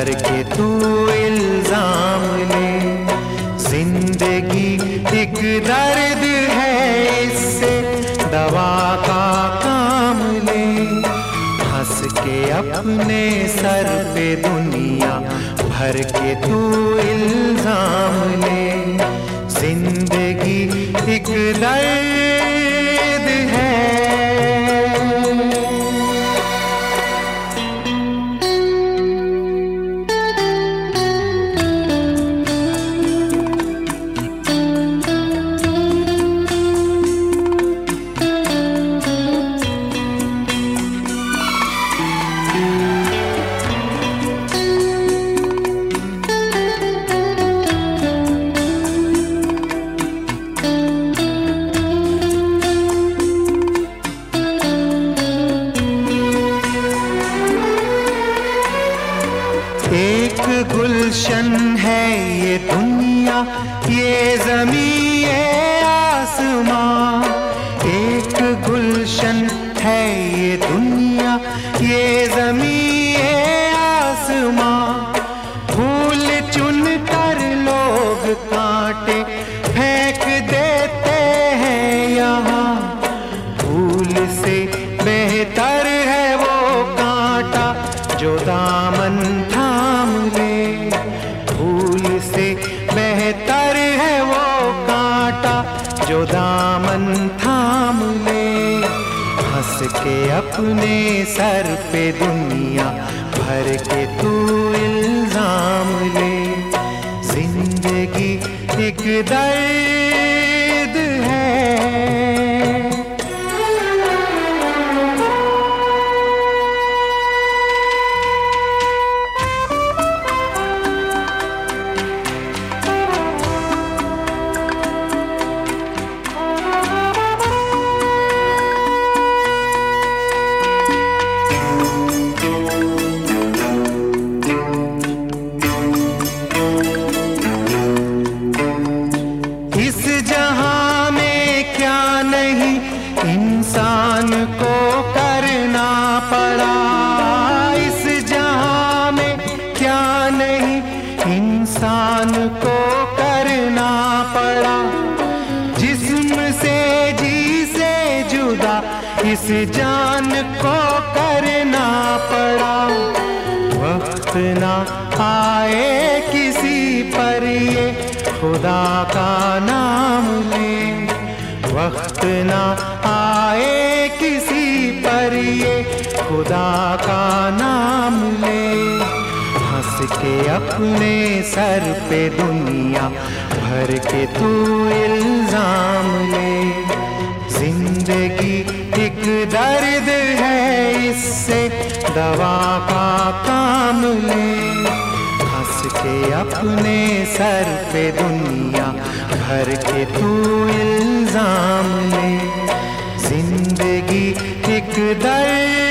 भर के तू इल्जाम ले। जिंदगी एक दर्द है, इससे दवा का काम ले। हंस के अपने सर पे दुनिया भर के तू इल्जाम ले। जिंदगी एक दर्द है। एक गुलशन है ये दुनिया, ये ज़मीं ये आसमां। एक गुलशन है ये दुनिया, ये ज़मीं ये आसमां। फूल चुन कर लोग कांटे फेंक देते हैं यहाँ। फूल से बेहतर है वो कांटा जो दामन थाम ले। फूल से बेहतर है वो कांटा जो दामन थाम ले। हंस के अपने सर पे दुनिया भर के तू इल्जाम ले। जिंदगी एक दर्द है। इंसान को करना पड़ा। इस जहां में क्या नहीं इंसान को करना पड़ा। जिस्म से जी से जुदा इस जान को करना पड़ा। वक्त ना आए किसी पर ये खुदा का नाम ले। वक्त ना आए किसी पर ये खुदा का नाम ले। हंस के अपने सर पे दुनिया भर के तू इल्जाम ले। जिंदगी एक दर्द है, इससे दवा का काम ले। हंस के अपने सर पे दुनिया भर के तू इल्जाम ले। जिंदगी एक दर्द